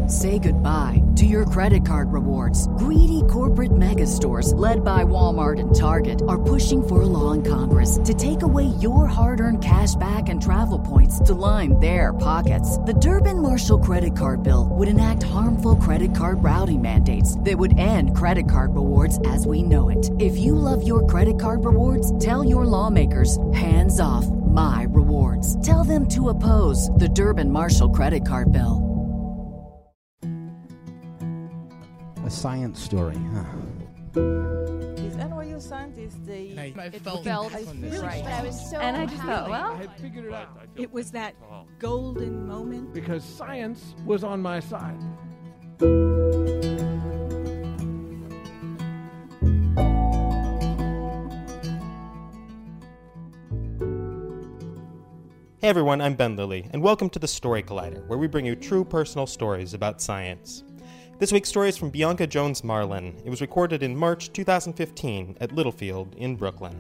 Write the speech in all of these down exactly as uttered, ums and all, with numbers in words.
Say goodbye to your credit card rewards. Greedy corporate mega stores, led by Walmart and Target, are pushing for a law in Congress to take away your hard-earned cash back and travel points to line their pockets. The Durbin-Marshall credit card bill would enact harmful credit card routing mandates that would end credit card rewards as we know it. If you love your credit card rewards, tell your lawmakers, hands off my rewards. Tell them to oppose the Durbin-Marshall credit card bill. A science story, huh? These N Y U scientists, they I, I it felt, felt I really right. but I was so and I just thought, well, I had figured it out. it was that golden moment. Because science was on my side. Hey everyone, I'm Ben Lilly, and welcome to the Story Collider, where we bring you true personal stories about science. This week's story is from Bianca Jones Marlin. It was recorded in March two thousand fifteen at Littlefield in Brooklyn.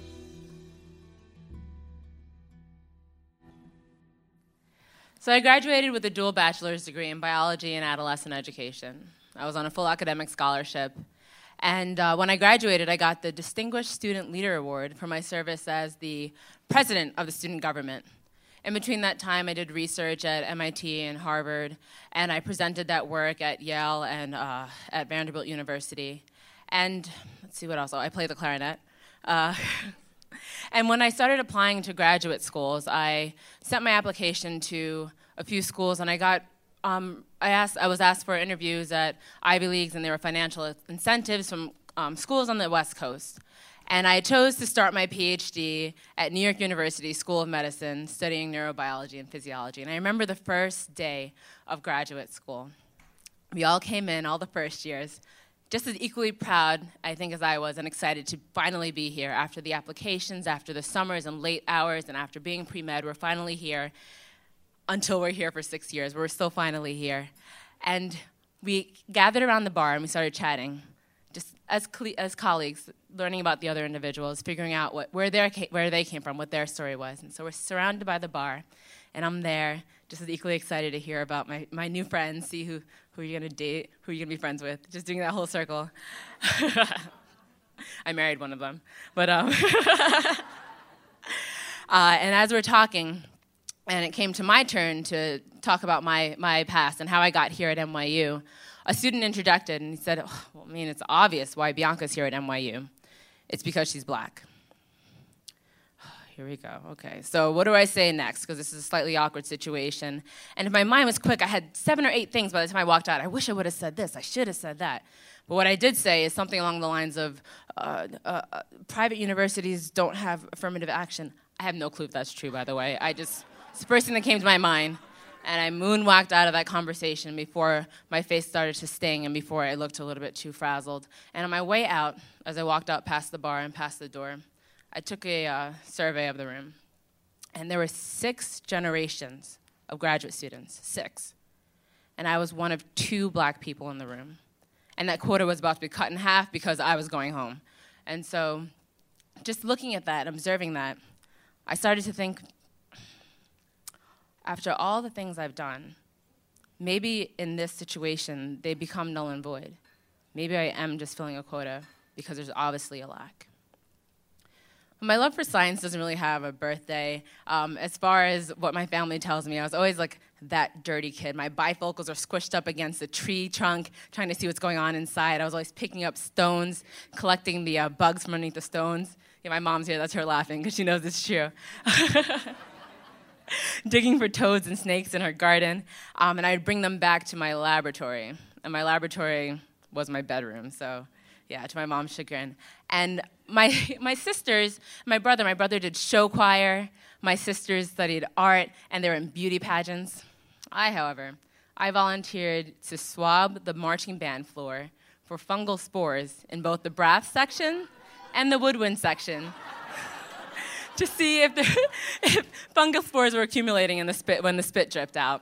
So I graduated with a dual bachelor's degree in biology and adolescent education. I was on a full academic scholarship. And uh, when I graduated, I got the Distinguished Student Leader Award for my service as the president of the student government. In between that time, I did research at M I T and Harvard, and I presented that work at Yale and uh, at Vanderbilt University. And let's see what else. Oh, I play the clarinet. Uh, and when I started applying to graduate schools, I sent my application to a few schools, and I got um, I asked I was asked for interviews at Ivy Leagues, and there were financial incentives from um, schools on the West Coast. And I chose to start my PhD at New York University School of Medicine, studying neurobiology and physiology. And I remember the first day of graduate school. We all came in, all the first years, just as equally proud, I think, as I was, and excited to finally be here. After the applications, after the summers and late hours, and after being pre-med, we're finally here until we're here for six years. We're still finally here. And we gathered around the bar and we started chatting, just as cle- as colleagues, learning about the other individuals, figuring out what, where, their ca- where they came from, what their story was. And so we're surrounded by the bar, and I'm there just as equally excited to hear about my, my new friends, see who, who you're going to date, who you're going to be friends with, just doing that whole circle. I married one of them. But um, uh, and as we're talking, and it came to my turn to talk about my, my past and how I got here at N Y U, a student interjected, and he said, oh, well, I mean, it's obvious why Bianca's here at N Y U. It's because she's black. Here we go. Okay, so what do I say next? Because this is a slightly awkward situation. And if my mind was quick, I had seven or eight things by the time I walked out. I wish I would have said this. I should have said that. But what I did say is something along the lines of, uh, uh, uh, private universities don't have affirmative action. I have no clue if that's true, by the way. I just, it's the first thing that came to my mind. And I moonwalked out of that conversation before my face started to sting and before I looked a little bit too frazzled. And on my way out, as I walked out past the bar and past the door, I took a uh, survey of the room. And there were six generations of graduate students, six. And I was one of two black people in the room. And that quota was about to be cut in half because I was going home. And so just looking at that, observing that, I started to think, after all the things I've done, maybe in this situation, they become null and void. Maybe I am just filling a quota because there's obviously a lack. My love for science doesn't really have a birthday. Um, as far as what my family tells me, I was always like that dirty kid. My bifocals are squished up against a tree trunk, trying to see what's going on inside. I was always picking up stones, collecting the uh, bugs from underneath the stones. Yeah, my mom's here, that's her laughing, because she knows it's true. Digging for toads and snakes in her garden, um, and I'd bring them back to my laboratory. And my laboratory was my bedroom, so yeah, to my mom's chagrin. And my my sisters, my brother, my brother did show choir, my sisters studied art, and they were in beauty pageants. I, however, I volunteered to swab the marching band floor for fungal spores in both the brass section and the woodwind section, to see if, the, if fungal spores were accumulating in the spit when the spit dripped out.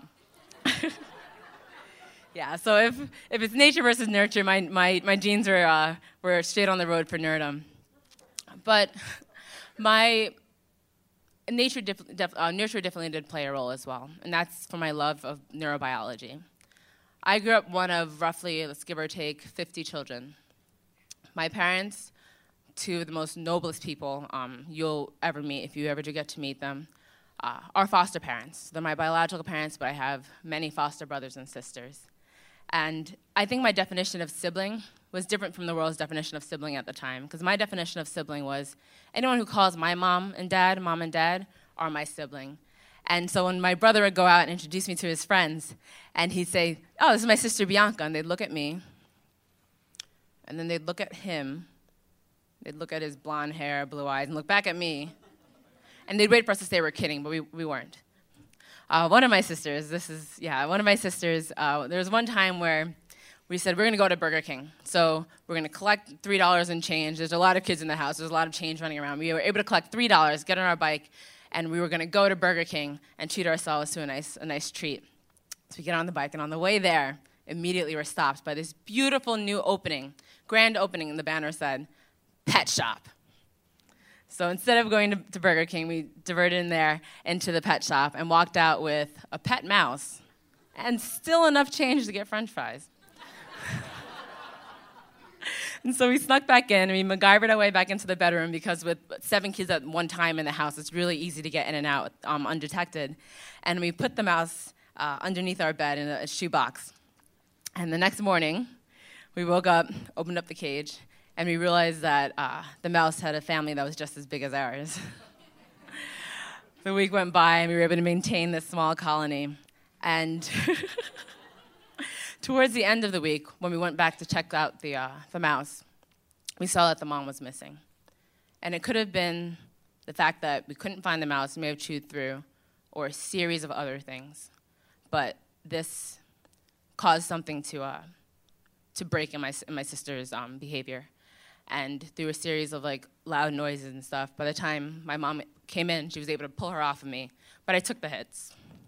Yeah, so if, if it's nature versus nurture, my, my, my genes were, uh, were straight on the road for nerdom. But my nature, def, def, uh, nurture definitely did play a role as well, and that's for my love of neurobiology. I grew up one of roughly, let's give or take, fifty children. My parents, two of the most noblest people um, you'll ever meet, if you ever do get to meet them, uh, are foster parents. They're my biological parents, but I have many foster brothers and sisters. And I think my definition of sibling was different from the world's definition of sibling at the time, because my definition of sibling was anyone who calls my mom and dad, mom and dad, are my sibling. And so when my brother would go out and introduce me to his friends, and he'd say, oh, this is my sister Bianca, and they'd look at me, and then they'd look at him, they'd look at his blonde hair, blue eyes, and look back at me, and they'd wait for us to say we're kidding, but we, we weren't. Uh, one of my sisters, this is, yeah, one of my sisters, uh, there was one time where we said, we're going to go to Burger King. So we're going to collect three dollars in change. There's a lot of kids in the house. There's a lot of change running around. We were able to collect three dollars, get on our bike, and we were going to go to Burger King and treat ourselves to a nice, a nice treat. So we get on the bike, and on the way there, immediately we're stopped by this beautiful new opening, grand opening, and the banner said, Pet Shop. So instead of going to, to Burger King, we diverted in there into the pet shop and walked out with a pet mouse and still enough change to get French fries. And so we snuck back in, and we MacGyvered our way back into the bedroom because with seven kids at one time in the house, it's really easy to get in and out um, undetected. And we put the mouse uh, underneath our bed in a, a shoebox. And the next morning, we woke up, opened up the cage, and we realized that uh, the mouse had a family that was just as big as ours. The week went by, and we were able to maintain this small colony. And towards the end of the week, when we went back to check out the, uh, the mouse, we saw that the mom was missing. And it could have been the fact that we couldn't find the mouse, may have chewed through, or a series of other things. But this caused something to uh, to break in my, in my sister's um, behavior. And through a series of like loud noises and stuff, by the time my mom came in, she was able to pull her off of me. But I took the hits.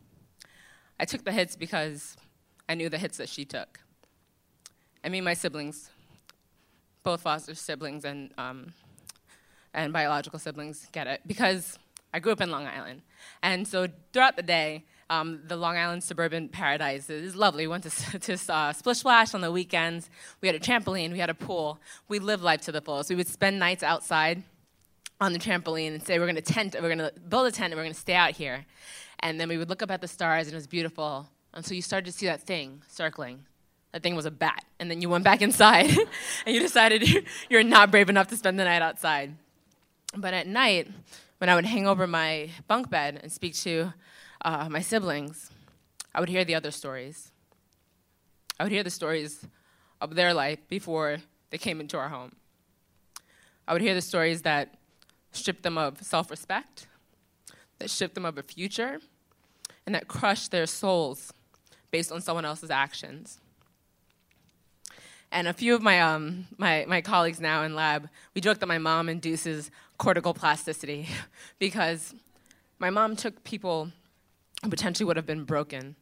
I took the hits because I knew the hits that she took. I mean, my siblings, both foster siblings and um, and biological siblings, get it because I grew up in Long Island, and so throughout the day, um, the Long Island suburban paradise is lovely. We went to, to uh, Splish Splash on the weekends. We had a trampoline. We had a pool. We lived life to the fullest. We would spend nights outside on the trampoline and say we're going to tent. We're going to build a tent and we're going to stay out here, and then we would look up at the stars and it was beautiful. And so you started to see that thing circling. That thing was a bat. And then you went back inside, and you decided you're not brave enough to spend the night outside. But at night, when I would hang over my bunk bed and speak to uh, my siblings, I would hear the other stories. I would hear the stories of their life before they came into our home. I would hear the stories that stripped them of self-respect, that stripped them of a future, and that crushed their souls based on someone else's actions. And a few of my, um, my, my colleagues now in lab, we joke that my mom induces cortical plasticity because my mom took people who potentially would have been broken,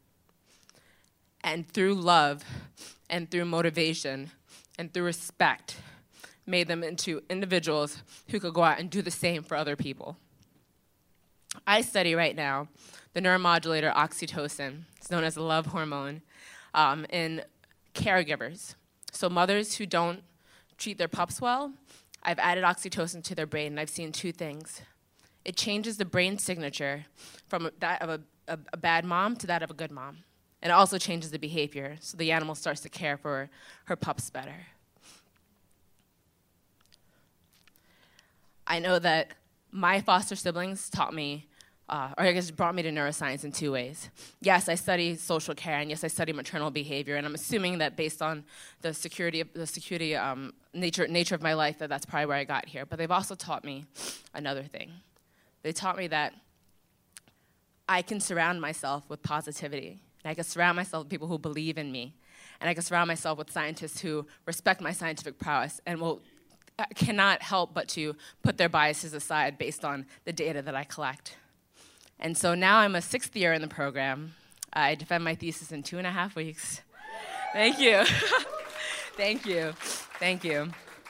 and through love and through motivation and through respect, made them into individuals who could go out and do the same for other people. I study right now the neuromodulator oxytocin. It's known as the love hormone um, in caregivers. So mothers who don't treat their pups well, I've added oxytocin to their brain, and I've seen two things. It changes the brain signature from that of a, a, a bad mom to that of a good mom. And it also changes the behavior, so the animal starts to care for her pups better. I know that my foster siblings taught me, uh, or I guess brought me to neuroscience in two ways. Yes, I study social care, and yes, I study maternal behavior, and I'm assuming that based on the security, of, the security um, nature, nature of my life, that that's probably where I got here. But they've also taught me another thing. They taught me that I can surround myself with positivity, and I can surround myself with people who believe in me, and I can surround myself with scientists who respect my scientific prowess and will cannot help but to put their biases aside based on the data that I collect. And so now I'm a sixth year in the program. I defend my thesis in two and a half weeks. Thank you. Thank you. Thank you.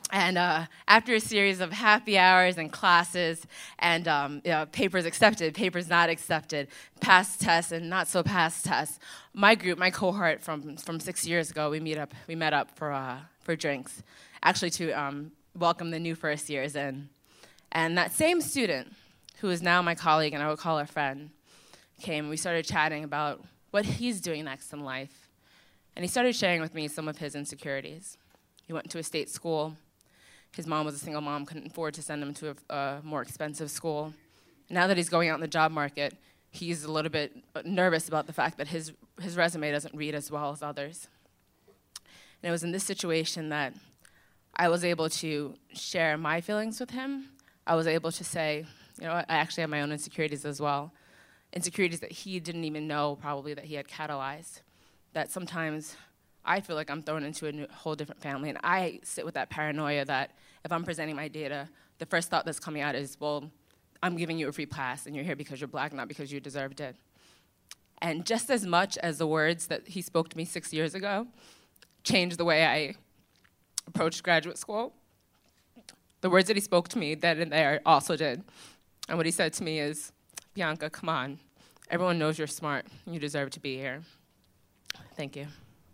And uh, after a series of happy hours and classes and um, you know, papers accepted, papers not accepted, passed tests and not so passed tests, my group, my cohort from, from six years ago, we meet up. We met up for uh, for drinks, actually to um, welcome the new first years in. And that same student, who is now my colleague and I would call her friend, came. We started chatting about what he's doing next in life, and he started sharing with me some of his insecurities. He went to a state school. His mom was a single mom, couldn't afford to send him to a, a more expensive school. Now that he's going out in the job market, he's a little bit nervous about the fact that his, his resume doesn't read as well as others. And it was in this situation that I was able to share my feelings with him. I was able to say, you know, I actually have my own insecurities as well. Insecurities that he didn't even know probably that he had catalyzed. That sometimes I feel like I'm thrown into a new, whole different family, and I sit with that paranoia that if I'm presenting my data, the first thought that's coming out is, well, I'm giving you a free pass, and you're here because you're black, not because you deserved it. And just as much as the words that he spoke to me six years ago changed the way I approached graduate school, the words that he spoke to me then and there also did. And what he said to me is, Bianca, come on. Everyone knows you're smart. You deserve to be here. Thank you.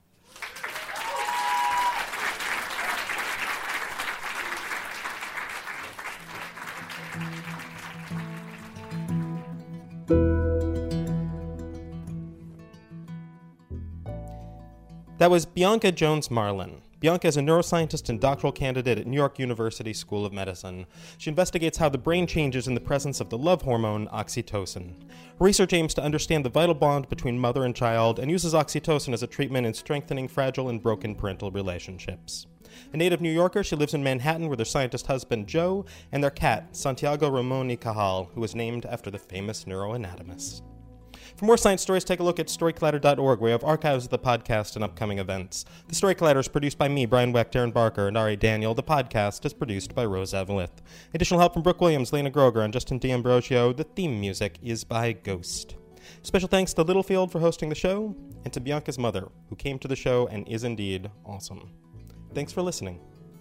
That was Bianca Jones Marlin. Bianca is a neuroscientist and doctoral candidate at New York University School of Medicine. She investigates how the brain changes in the presence of the love hormone, oxytocin. Her research aims to understand the vital bond between mother and child and uses oxytocin as a treatment in strengthening fragile and broken parental relationships. A native New Yorker, she lives in Manhattan with her scientist husband, Joe, and their cat, Santiago Ramon y Cajal, who was named after the famous neuroanatomist. For more science stories, take a look at story collider dot org, where we have archives of the podcast and upcoming events. The Story Collider is produced by me, Brian Wecht, Darren Barker, and Ari Daniel. The podcast is produced by Rose Evelith. Additional help from Brooke Williams, Lena Groger, and Justin D'Ambrosio. The theme music is by Ghost. Special thanks to Littlefield for hosting the show, and to Bianca's mother, who came to the show and is indeed awesome. Thanks for listening.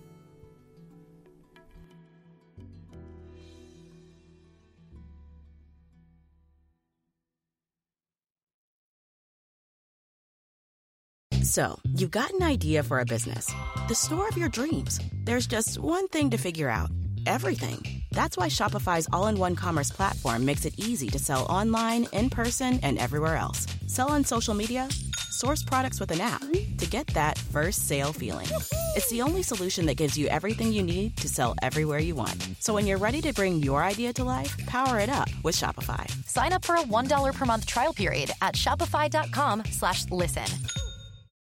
So, you've got an idea for a business. The store of your dreams. There's just one thing to figure out. Everything. That's why Shopify's all-in-one commerce platform makes it easy to sell online, in person, and everywhere else. Sell on social media. Source products with an app to get that first sale feeling. It's the only solution that gives you everything you need to sell everywhere you want. So when you're ready to bring your idea to life, power it up with Shopify. Sign up for a one dollar per month trial period at shopify dot com slash listen.